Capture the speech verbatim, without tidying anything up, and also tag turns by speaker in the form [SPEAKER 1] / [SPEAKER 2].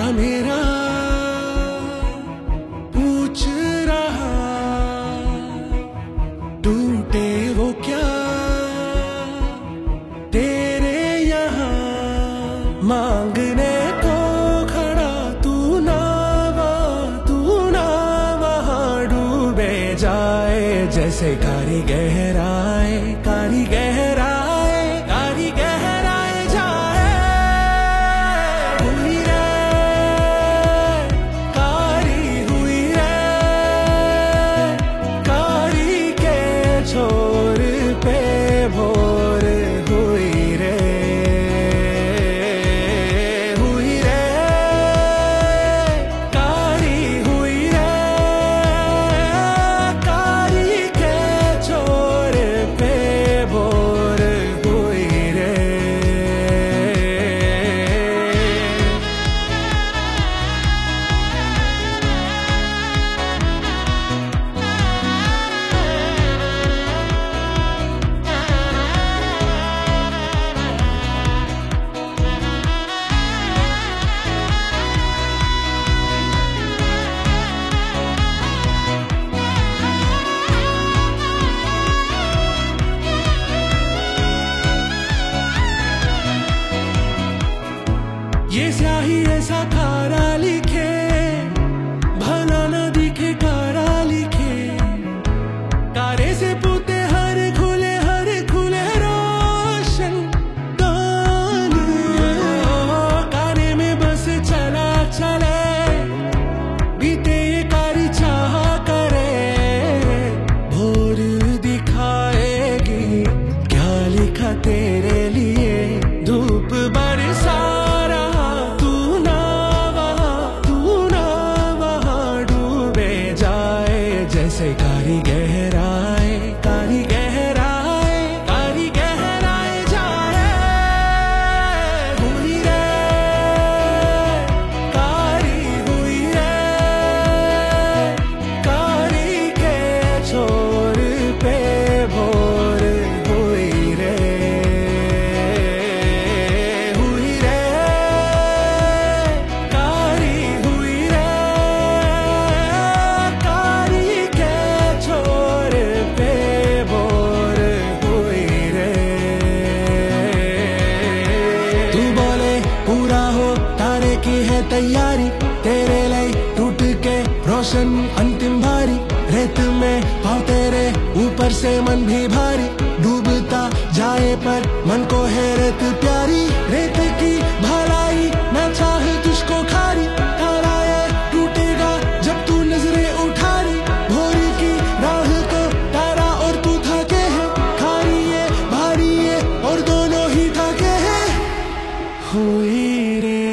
[SPEAKER 1] मेरा पूछ रहा, टूटे वो क्या तेरे यहाँ मांगने को खड़ा, तू ना वहाँ तू ना वहाँ डूबे जाए जैसे कारी गहराए, कारी गहराए, कारी गहराए जाए। हुई रे कारी हुई रे, कारी के छोर पे भोर हुई रे, हुई रे कारी हुई रे, कारी के छोर पे भोर हुई रे। ये स्याही ऐसा खारा लिखे, भला न दिखे कारा लिखे, कारे से पूते हर खुले हर खुले रोशन कान, काने में बस चला चले बीते ये कारी चाह करे, भोर दिखाएगी क्या लिखा तेरे लिए, धूप बरसा जैसे कारी गहराए, कारी गहराए, कारी गहराए जाए। हुई रे कारी हुई रे, कारी के छोर पे भोर हुई रे, हुई रे कारी हुई रे, कारी के छोर पे भोर हुई रे। तू बोले पूरा हो तारे की है तैयारी, तेरे लिए टूट के रोशन अंतिम भारी, रेत में पाँव तेरे ऊपर से मन भी भारी, डूबता जाए पर मन को है रेत प्यारी, रेत की भलाई न चाह तुझको खारी, तारा ये टूटेगा जब तू नजरें उठारी, भोरी की राह को तारा और तू थके है, खारी ये भारी ये और दोनों ही थके हैं। हुई रे